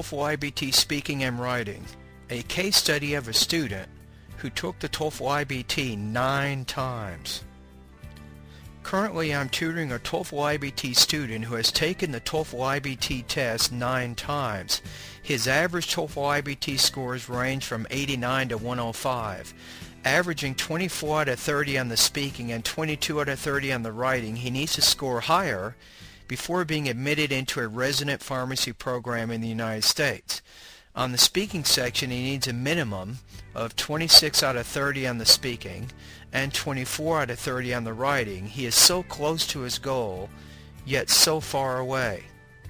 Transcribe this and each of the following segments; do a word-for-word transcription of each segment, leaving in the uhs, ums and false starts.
TOEFL I B T Speaking and Writing, a case study of a student who took the TOEFL I B T nine times. Currently, I'm tutoring a TOEFL I B T student who has taken the TOEFL I B T test nine times. His average TOEFL I B T scores range from eighty-nine to one oh five. Averaging twenty-four out of thirty on the speaking and twenty-two out of thirty on the writing, he needs to score higher before being admitted into a resident pharmacy program in the United States. On the speaking section, he needs a minimum of twenty-six out of thirty on the speaking and twenty-four out of thirty on the writing. He is so close to his goal, yet so far away.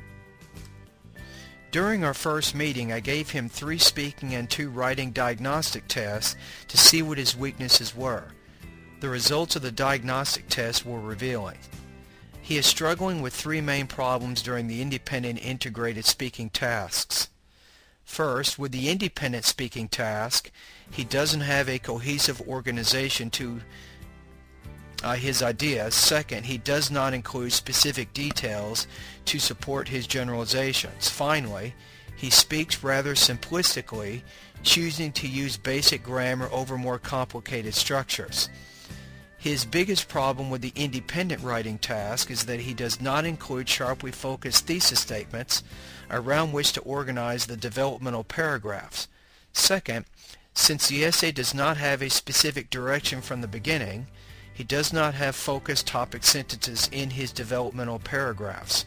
During our first meeting, I gave him three speaking and two writing diagnostic tests to see what his weaknesses were. The results of the diagnostic tests were revealing. He is struggling with three main problems during the independent integrated speaking tasks. First, with the independent speaking task, he doesn't have a cohesive organization to uh, his ideas. Second, he does not include specific details to support his generalizations. Finally, he speaks rather simplistically, choosing to use basic grammar over more complicated structures. His biggest problem with the independent writing task is that he does not include sharply focused thesis statements around which to organize the developmental paragraphs. Second, since the essay does not have a specific direction from the beginning, he does not have focused topic sentences in his developmental paragraphs.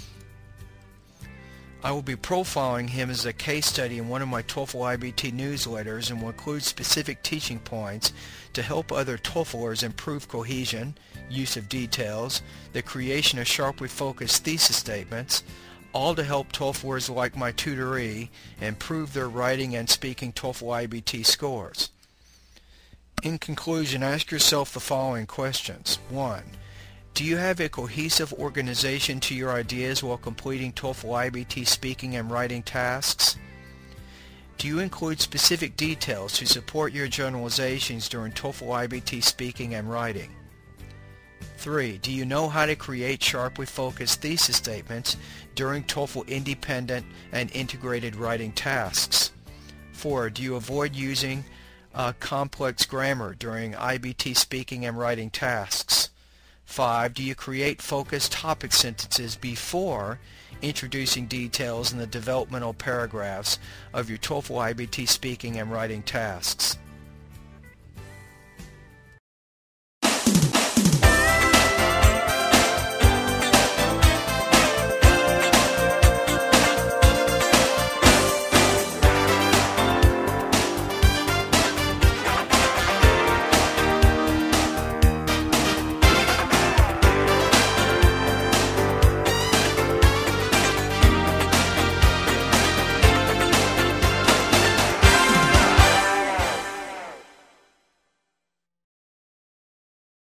I will be profiling him as a case study in one of my TOEFL I B T newsletters and will include specific teaching points to help other TOEFLers improve cohesion, use of details, the creation of sharply focused thesis statements, all to help TOEFLers like my tutoree improve their writing and speaking TOEFL I B T scores. In conclusion, ask yourself the following questions. one. Do you have a cohesive organization to your ideas while completing TOEFL I B T speaking and writing tasks? Do you include specific details to support your generalizations during TOEFL I B T speaking and writing? three. Do you know how to create sharply focused thesis statements during TOEFL independent and integrated writing tasks? four. Do you avoid using uh, complex grammar during I B T speaking and writing tasks? five. Do you create focused topic sentences before introducing details in the developmental paragraphs of your TOEFL I B T speaking and writing tasks?